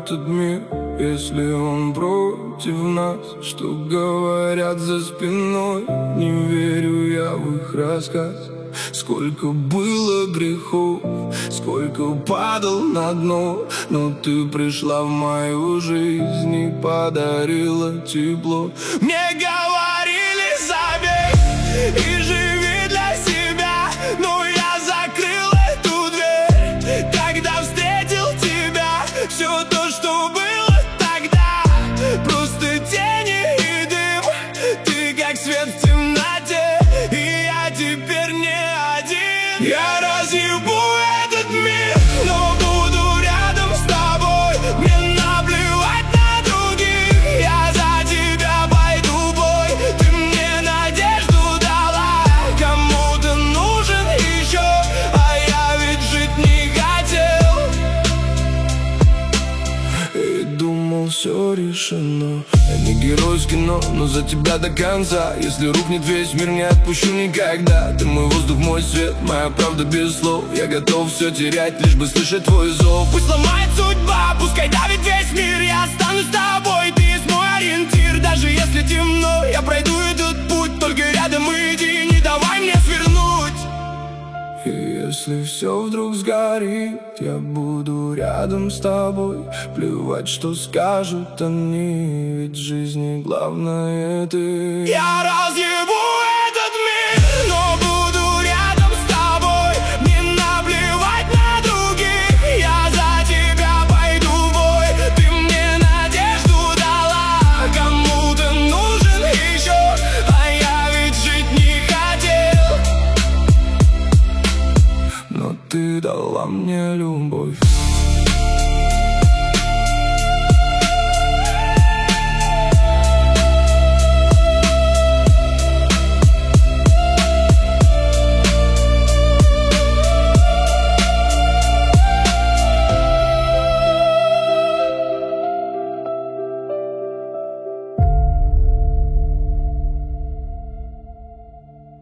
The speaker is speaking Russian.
этот мир, если он против нас? Что говорят за спиной? Не верю я в их рассказ. Сколько было грехов, сколько падал на дно, но ты пришла в мою жизнь и подарила тепло. Мне говорили: забей и живи для себя, но я закрыл эту дверь, когда встретил тебя. Все то, что было тогда, просто тени и дым. Ты как свет в темноте, и я теперь не один. Я разъебу этот мир, но буду рядом с тобой. Мне наплевать на других, я за тебя пойду в бой. Ты мне надежду дала, кому-то нужен еще, а я ведь жить не хотел. И думал, все решено. Я не герой с кино, но за тебя до конца. Если рухнет весь мир, не отпущу никогда. Ты мой воздух, мой свет, моя правда без слов. Я готов все терять, лишь бы слышать твой зов. Пусть ломает судьба, пускай давит весь мир, я останусь с тобой, ты есть мой ориентир. Даже если темно, я пройду этот путь, только рядом иди, не давай мне свернуть. И если все вдруг сгорит, я буду рядом с тобой. Плевать, что скажут они, ведь в жизни главное ты. Я разъебу этот мир, но буду рядом с тобой. Не наплевать на других, я за тебя пойду в бой. Ты мне надежду дала, кому-то нужен еще, а я ведь жить не хотел. Но ты дала мне любовь.